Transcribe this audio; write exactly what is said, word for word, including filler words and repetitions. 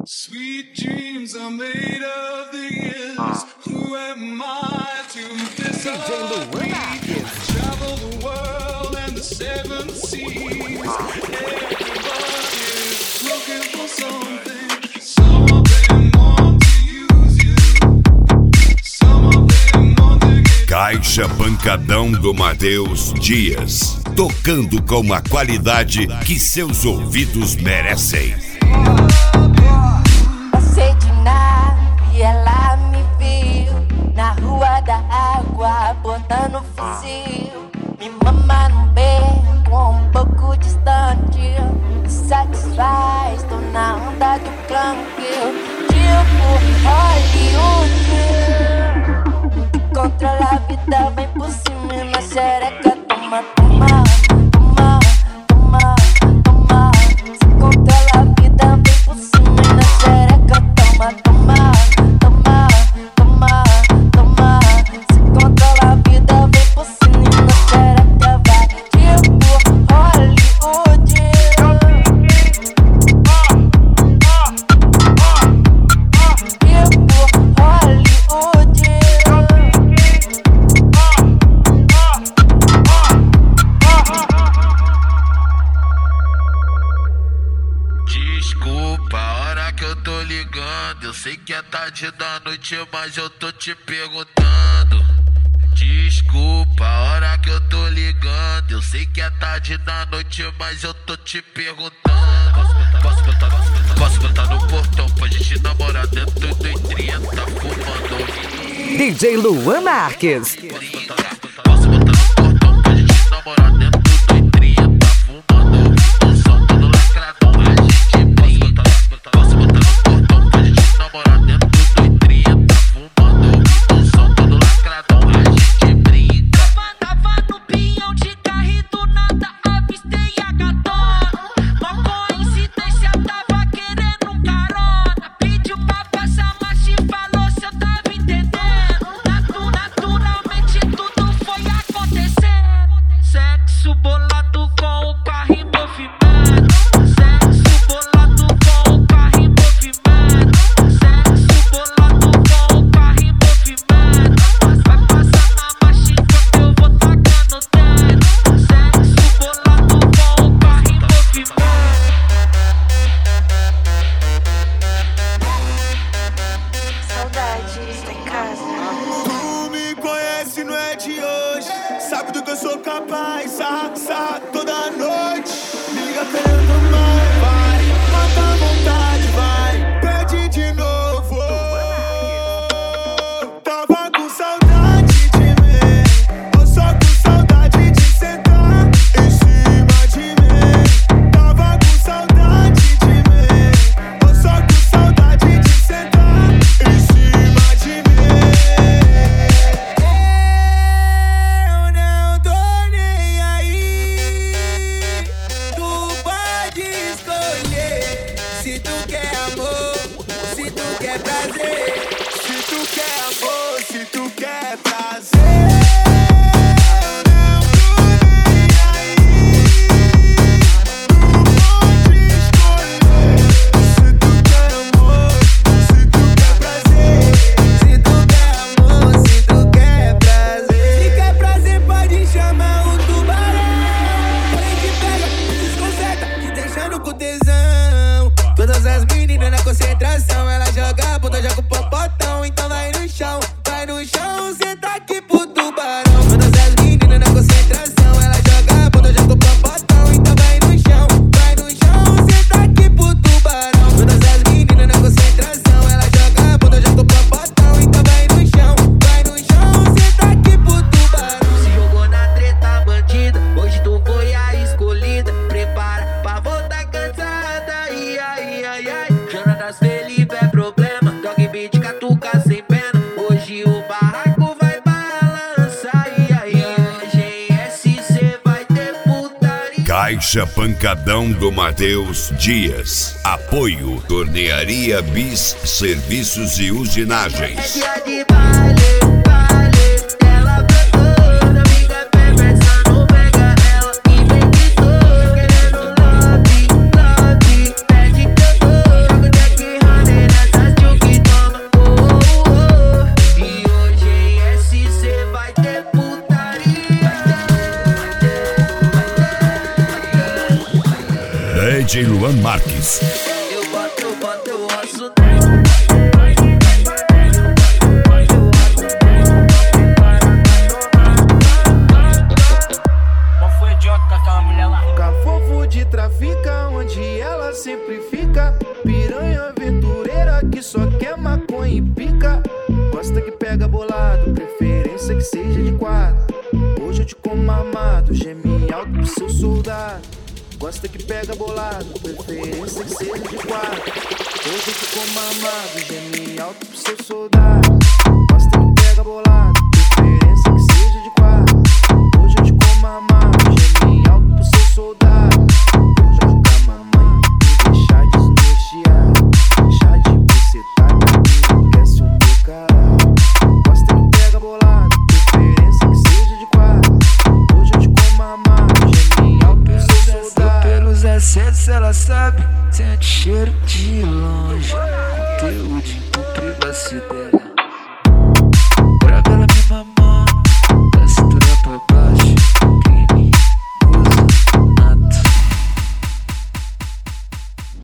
Sweet dreams are made of the years. Who am I to disagree? Travel the world and the seven seas. Everybody's looking for something. Some of them want to use you. Some of them want to get. Caixa Pancadão do Matheus Dias. Tocando com a qualidade que seus ouvidos merecem. Passei de nave e ela me viu na rua da água, botando fuzil. Me mama no beco, um pouco distante. Me satisfaz, tô na onda do crunk. Tipo Hollywood. Me controla a vida, vem por cima e na xereca. Toma, toma, toma, toma, toma. Se controla a vida, vem por cima e na xereca. Toma, toma, toma, toma, toma. Se controla a vida, vem por cima e na xereca. Vai tipo Hollywood. Tipo Hollywood. Desculpa a hora que eu tô ligando. Eu sei que é tarde da noite, mas eu tô te perguntando. Desculpa a hora que eu tô ligando. Eu sei que é tarde da noite, mas eu tô te perguntando. Posso botar, posso botar no portão pra gente namorar dentro do trinta fumando. D J Luan Marques. Posso botar no portão pra gente namorar dentro do trinta fumando. O som todo lacradão, a gente brinca. Posso botar no portão pra gente namorar dentro do trinta fumando. O som todo lacradão, a gente brinca. Tava no pinhão de carro e do nada avistei a gatona. Uma coincidência, tava querendo um carona. Pediu pra passar marcha e falou se eu tava entendendo. Natu, naturalmente tudo foi acontecendo. Sexo bolado com o carro em movimento. Sexo bolado com o carro em movimento. Sexo bolado com o carro em movimento. Vai passar na marcha enquanto eu vou tacando o dedo. Sexo bolado com o carro em movimento. Saudade, está em casa. Tu me conhece, não é de hoje. Sabe do que eu sou capaz, sarra, sarra toda noite. Me liga querendo mais, vai. Mata a vontade, vai. Pede de novo. Tava com saudade de mim. Tô só com saudade de sentar em cima de mim. Tava com saudade de mim. Tô só com saudade de sentar em cima de mim. Eu não tô nem aí. Tu pode escolher se tu quer amor, se tu quer prazer. Se tu quer amor, se tu quer prazer. Eu não tô nem aí. Tu pode escolher se tu quer amor, se tu quer prazer. Se tu quer amor, se tu quer prazer. Se quer prazer, pode chamar o tubarão. Ele te pega, desconcerta, te deixando com tesão. Todas as meninas na concentração, ela joga a bunda, joga o popotão. Então vai no chão, vai no chão, senta aqui pro tubarão. Todas as meninas na concentração, ela joga a bunda, joga o popotão. Então vai no chão, vai no chão, senta aqui pro tubarão. Todas as meninas na concentração, ela joga a bunda, joga o popotão. Então vai no chão, vai no chão, senta aqui pro tubarão. Se jogou na treta bandida, hoje tu foi a escolhida. Prepara pra voltar cansada, ai, ai, ai, ai. Jonatas Felipe é problema, dog beat catuca sem pena. Hoje o barraco vai balançar, ai, ai, ai. G S C vai ter putaria. Caixa Pancadão do Matheus Dias. Apoio Tornearia Bis Serviços e Usinagens. Dia de baile, baile, ela brotou, amiga perversa, não pega ela e vem de todo, querendo love, love, pede que eu dou, jogo de aqui, D J Luan Marques. Eu boto, eu boto, eu roço. Qual foi o idiota com aquela mulher lá? Cafofo de trafica, onde ela sempre fica. Piranha aventureira que só quer maconha e pica. Gosta que pega bolado, preferência que seja de quatro. Hoje eu te como armado, geme alto pro seu soldado. Gosta que pega bolado, preferência que seja de quatro. Hoje eu te como armado, geme alto pro seu soldado. Gosta que pega bolado, preferência que seja de quatro. Hoje eu te como armado, geme alto pro seu soldado. Joga pra mamãe e deixar desnorteado. Deixar de bucetar que não quer ser o meu caralho. Gosta que pega bolado, preferência que seja de quatro. Hoje eu te como armado, geme alto pro seu soldado. Pelos excessos ela sabe, sente cheiro de longe. Conteúdo por privacidade.